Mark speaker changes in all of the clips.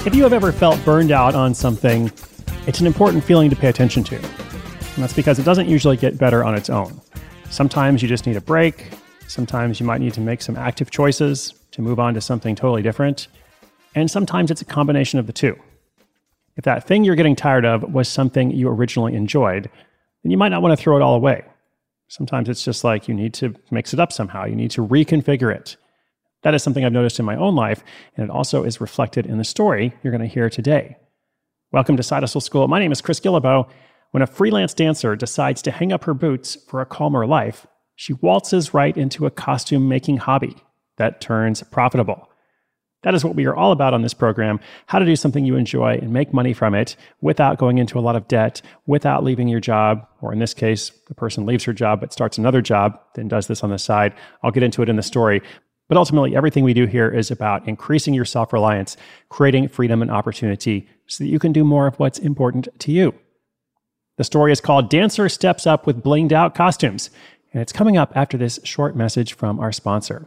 Speaker 1: If you have ever felt burned out on something, it's an important feeling to pay attention to. And that's because it doesn't usually get better on its own. Sometimes you just need a break. Sometimes you might need to make some active choices to move on to something totally different. And sometimes it's a combination of the two. If that thing you're getting tired of was something you originally enjoyed, then you might not want to throw it all away. Sometimes it's just like you need to mix it up somehow. You need to reconfigure it. That is something I've noticed in my own life, and it also is reflected in the story you're going to hear today. Welcome to Side Hustle School. My name is Chris Guillebeau. When a freelance dancer decides to hang up her boots for a calmer life, she waltzes right into a costume-making hobby that turns profitable. That is what we are all about on this program, how to do something you enjoy and make money from it without going into a lot of debt, without leaving your job, or in this case, the person leaves her job but starts another job, then does this on the side. I'll get into it in the story. But ultimately, everything we do here is about increasing your self-reliance, creating freedom and opportunity so that you can do more of what's important to you. The story is called Dancer Steps Up with Blinged Out Costumes, and it's coming up after this short message from our sponsor.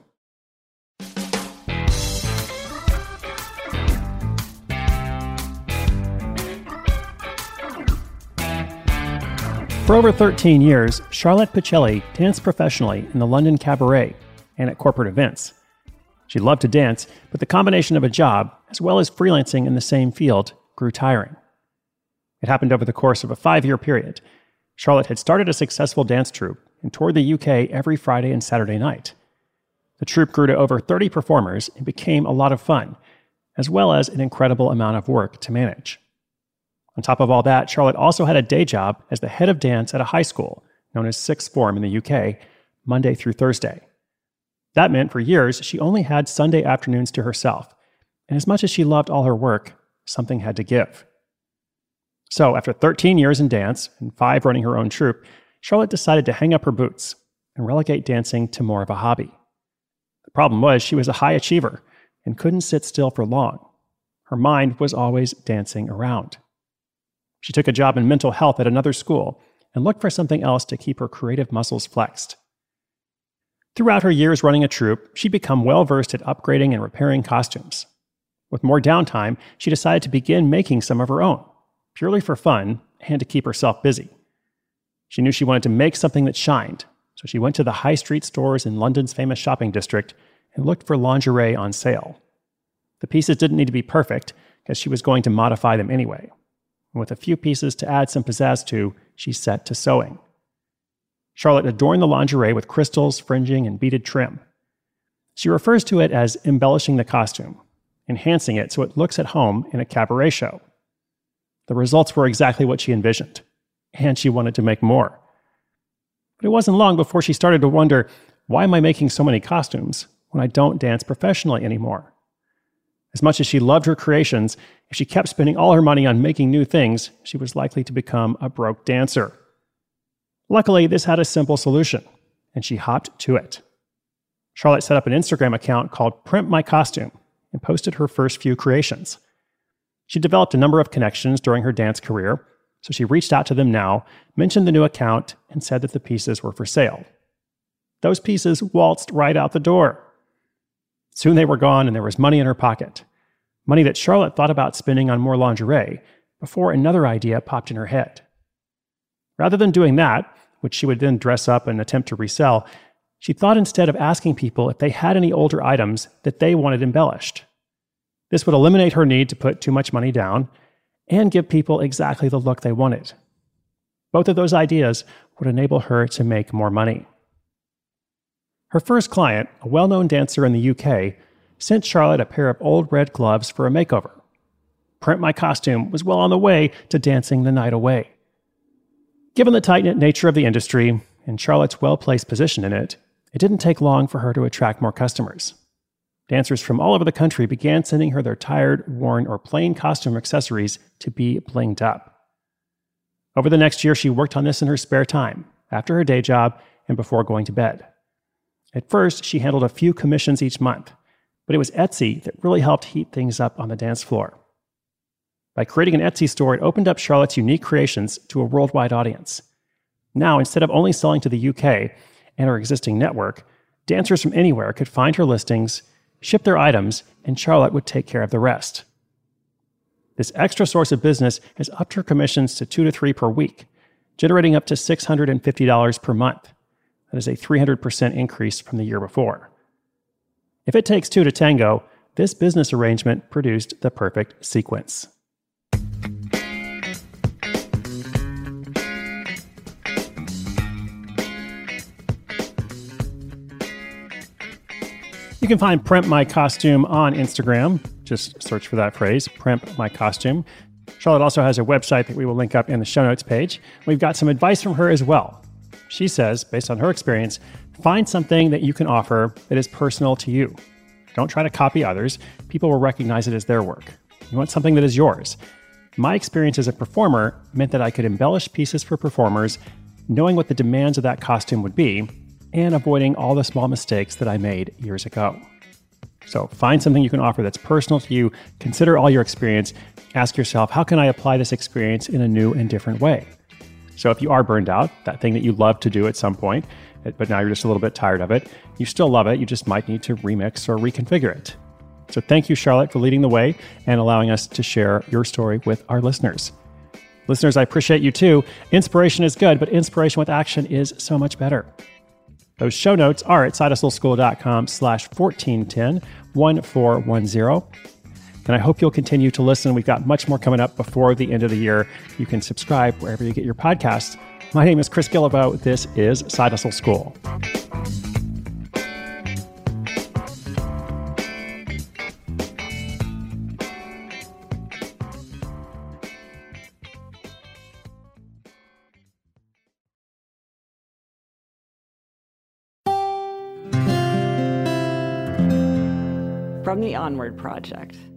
Speaker 1: For over 13 years, Charlotte Pichelli danced professionally in the London Cabaret and at corporate events. She loved to dance, but the combination of a job, as well as freelancing in the same field, grew tiring. It happened over the course of a 5-year period. Charlotte had started a successful dance troupe and toured the UK every Friday and Saturday night. The troupe grew to over 30 performers and became a lot of fun, as well as an incredible amount of work to manage. On top of all that, Charlotte also had a day job as the head of dance at a high school, known as Sixth Form in the UK, Monday through Thursday. That meant for years she only had Sunday afternoons to herself, and as much as she loved all her work, something had to give. So after 13 years in dance and 5 running her own troupe, Charlotte decided to hang up her boots and relegate dancing to more of a hobby. The problem was she was a high achiever and couldn't sit still for long. Her mind was always dancing around. She took a job in mental health at another school and looked for something else to keep her creative muscles flexed. Throughout her years running a troupe, she'd become well-versed at upgrading and repairing costumes. With more downtime, she decided to begin making some of her own, purely for fun and to keep herself busy. She knew she wanted to make something that shined, so she went to the high street stores in London's famous shopping district and looked for lingerie on sale. The pieces didn't need to be perfect, because she was going to modify them anyway. And with a few pieces to add some pizzazz to, she set to sewing. Charlotte adorned the lingerie with crystals, fringing, and beaded trim. She refers to it as embellishing the costume, enhancing it so it looks at home in a cabaret show. The results were exactly what she envisioned, and she wanted to make more. But it wasn't long before she started to wonder, why am I making so many costumes when I don't dance professionally anymore? As much as she loved her creations, if she kept spending all her money on making new things, she was likely to become a broke dancer. Luckily, this had a simple solution, and she hopped to it. Charlotte set up an Instagram account called Print My Costume and posted her first few creations. She developed a number of connections during her dance career, so she reached out to them now, mentioned the new account, and said that the pieces were for sale. Those pieces waltzed right out the door. Soon they were gone, and there was money in her pocket. Money that Charlotte thought about spending on more lingerie before another idea popped in her head. Rather than doing that, which she would then dress up and attempt to resell, she thought instead of asking people if they had any older items that they wanted embellished. This would eliminate her need to put too much money down and give people exactly the look they wanted. Both of those ideas would enable her to make more money. Her first client, a well-known dancer in the UK, sent Charlotte a pair of old red gloves for a makeover. Print My Costume was well on the way to dancing the night away. Given the tight-knit nature of the industry and Charlotte's well-placed position in it, it didn't take long for her to attract more customers. Dancers from all over the country began sending her their tired, worn, or plain costume accessories to be blinged up. Over the next year, she worked on this in her spare time, after her day job and before going to bed. At first, she handled a few commissions each month, but it was Etsy that really helped heat things up on the dance floor. By creating an Etsy store, it opened up Charlotte's unique creations to a worldwide audience. Now, instead of only selling to the UK and her existing network, dancers from anywhere could find her listings, ship their items, and Charlotte would take care of the rest. This extra source of business has upped her commissions to 2 to 3 per week, generating up to $650 per month. That is a 300% increase from the year before. If it takes two to tango, this business arrangement produced the perfect sequence. You can find Primp My Costume on Instagram. Just search for that phrase, Primp My Costume. Charlotte also has a website that we will link up in the show notes page. We've got some advice from her as well. She says, based on her experience, find something that you can offer that is personal to you. Don't try to copy others. People will recognize it as their work. You want something that is yours. My experience as a performer meant that I could embellish pieces for performers, knowing what the demands of that costume would be, and avoiding all the small mistakes that I made years ago. So find something you can offer that's personal to you. Consider all your experience. Ask yourself, how can I apply this experience in a new and different way? So if you are burned out, that thing that you love to do at some point, but now you're just a little bit tired of it, you still love it, you just might need to remix or reconfigure it. So thank you, Charlotte, for leading the way and allowing us to share your story with our listeners. Listeners, I appreciate you too. Inspiration is good, but inspiration with action is so much better. Those show notes are at sidehustleschool.com/1410-1410. And I hope you'll continue to listen. We've got much more coming up before the end of the year. You can subscribe wherever you get your podcasts. My name is Chris Guillebeau. This is Side Hustle School.
Speaker 2: From the Onward Project.